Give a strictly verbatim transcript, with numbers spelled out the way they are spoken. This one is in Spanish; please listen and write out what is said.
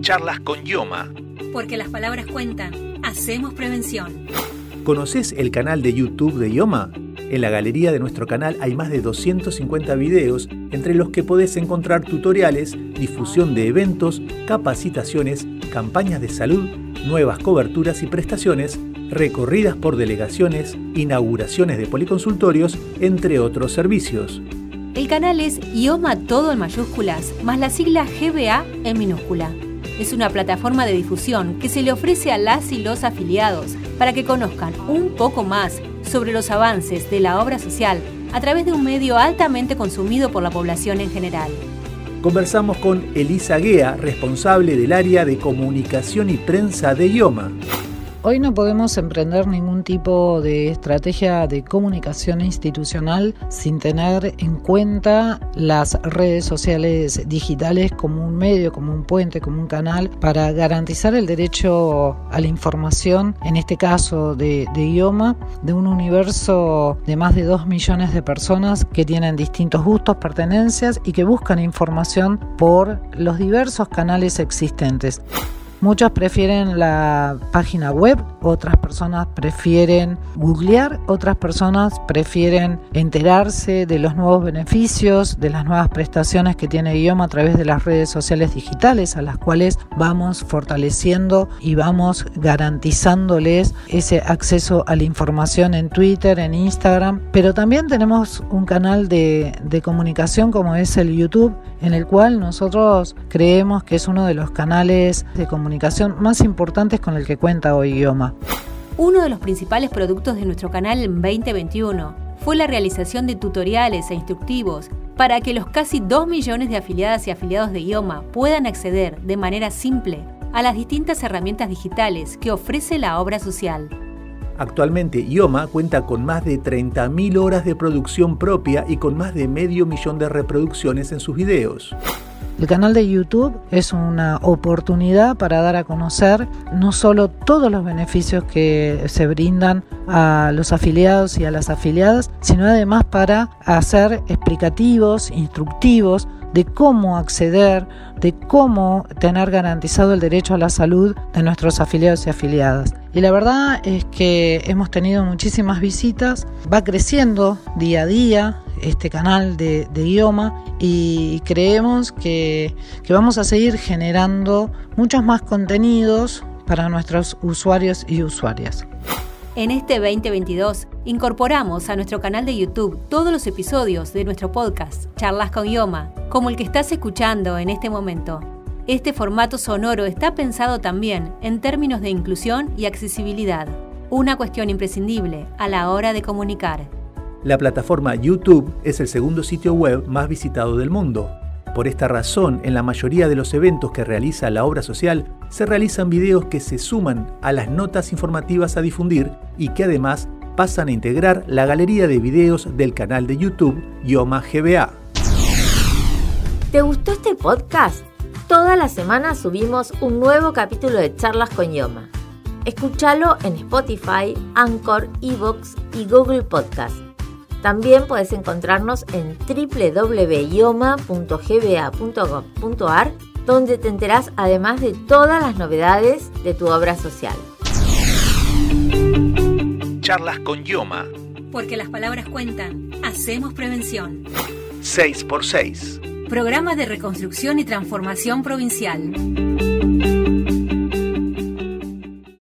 Charlas con Ioma. Porque las palabras cuentan. Hacemos prevención. ¿Conocés el canal de YouTube de Ioma? En la galería de nuestro canal hay más de doscientos cincuenta videos, entre los que podés encontrar tutoriales, difusión de eventos, capacitaciones, campañas de salud, nuevas coberturas y prestaciones, recorridas por delegaciones, inauguraciones de policonsultorios, entre otros servicios. El canal es Ioma todo en mayúsculas, más la sigla G B A en minúscula. Es una plataforma de difusión que se le ofrece a las y los afiliados para que conozcan un poco más sobre los avances de la obra social a través de un medio altamente consumido por la población en general. Conversamos con Elisa Guea, responsable del área de comunicación y prensa de Ioma. Hoy no podemos emprender ningún tipo de estrategia de comunicación institucional sin tener en cuenta las redes sociales digitales como un medio, como un puente, como un canal para garantizar el derecho a la información, en este caso de, de Ioma, de un universo de más de dos millones de personas que tienen distintos gustos, pertenencias y que buscan información por los diversos canales existentes. Muchos prefieren la página web, otras personas prefieren googlear, otras personas prefieren enterarse de los nuevos beneficios, de las nuevas prestaciones que tiene Ioma a través de las redes sociales digitales, a las cuales vamos fortaleciendo y vamos garantizándoles ese acceso a la información en Twitter, en Instagram. Pero también tenemos un canal de, de comunicación como es el YouTube, en el cual nosotros creemos que es uno de los canales de comunicación más importantes con el que cuenta hoy Ioma. Uno de los principales productos de nuestro canal en veinte veintiuno fue la realización de tutoriales e instructivos para que los casi dos millones de afiliadas y afiliados de Ioma puedan acceder de manera simple a las distintas herramientas digitales que ofrece la obra social. Actualmente Ioma cuenta con más de treinta mil horas de producción propia y con más de medio millón de reproducciones en sus videos. El canal de YouTube es una oportunidad para dar a conocer no solo todos los beneficios que se brindan a los afiliados y a las afiliadas, sino además para hacer explicativos, instructivos de cómo acceder, de cómo tener garantizado el derecho a la salud de nuestros afiliados y afiliadas. Y la verdad es que hemos tenido muchísimas visitas, va creciendo día a día este canal de, de Ioma y creemos que, que vamos a seguir generando muchos más contenidos para nuestros usuarios y usuarias. En este veinte veintidós incorporamos a nuestro canal de YouTube todos los episodios de nuestro podcast Charlas con Ioma, como el que estás escuchando en este momento. Este formato sonoro está pensado también en términos de inclusión y accesibilidad, una cuestión imprescindible a la hora de comunicar. La plataforma YouTube es el segundo sitio web más visitado del mundo. Por esta razón, en la mayoría de los eventos que realiza la obra social, se realizan videos que se suman a las notas informativas a difundir y que además pasan a integrar la galería de videos del canal de YouTube Ioma G B A. ¿Te gustó este podcast? Toda la semana subimos un nuevo capítulo de Charlas con Ioma. Escúchalo en Spotify, Anchor, iVoox y Google Podcast. También podés encontrarnos en doble u doble u doble u punto ioma punto g b a punto gov punto a r, donde te enterás además de todas las novedades de tu obra social. Charlas con Ioma. Porque las palabras cuentan. Hacemos prevención. seis por seis. Programa de reconstrucción y transformación provincial.